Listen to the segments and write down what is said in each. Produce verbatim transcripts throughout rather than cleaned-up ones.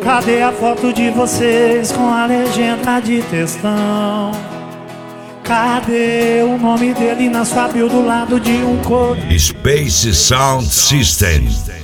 Cadê a foto de vocês com a legenda de textão? Cadê o nome dele na sua bio do lado de um cor? Space Sound System.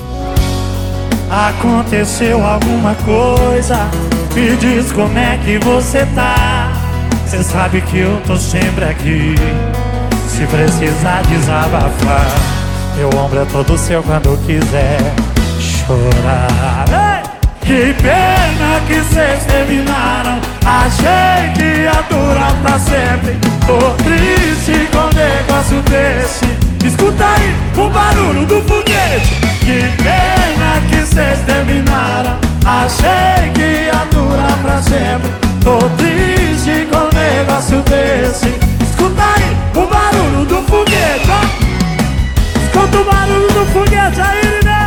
Aconteceu alguma coisa? Me diz como é que você tá. Cê sabe que eu tô sempre aqui, se precisar desabafar. Meu ombro é todo seu quando quiser chorar. Ei! Que pena que cês terminaram. Achei que ia durar pra sempre. Tô triste com um negócio desse. Escuta aí o barulho do foguete. Que pena que cês terminaram. Achei que ia durar pra sempre. Tô triste com um negócio desse. Escuta aí o barulho do foguete, ó. Escuta o barulho do foguete aí, né?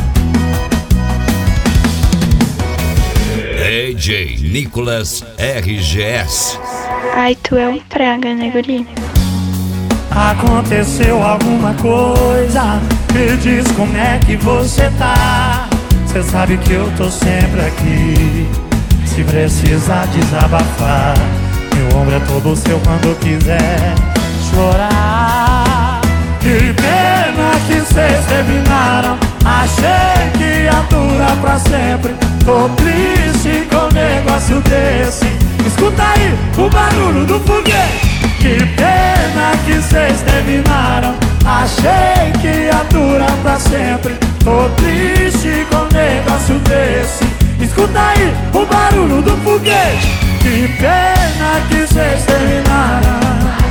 D J Nicolas R G S. Ai, tu é um praga, né, guri? Aconteceu alguma coisa? Me diz como é que você tá. Cê sabe que eu tô sempre aqui, se precisar desabafar. Meu ombro é todo seu quando quiser chorar. Que pena que cês terminaram. Achei que ia durar pra sempre. Tô triste com um negócio desse. Escuta aí o barulho do foguete. Que pena que cês terminaram. Achei que ia durar pra sempre. Tô triste com um negócio desse. Escuta aí o barulho do foguete. Que pena que cês terminaram.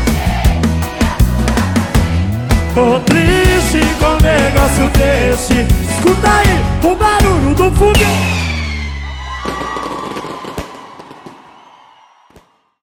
Tô triste com um negócio desse. Escuta aí o barulho do foguete.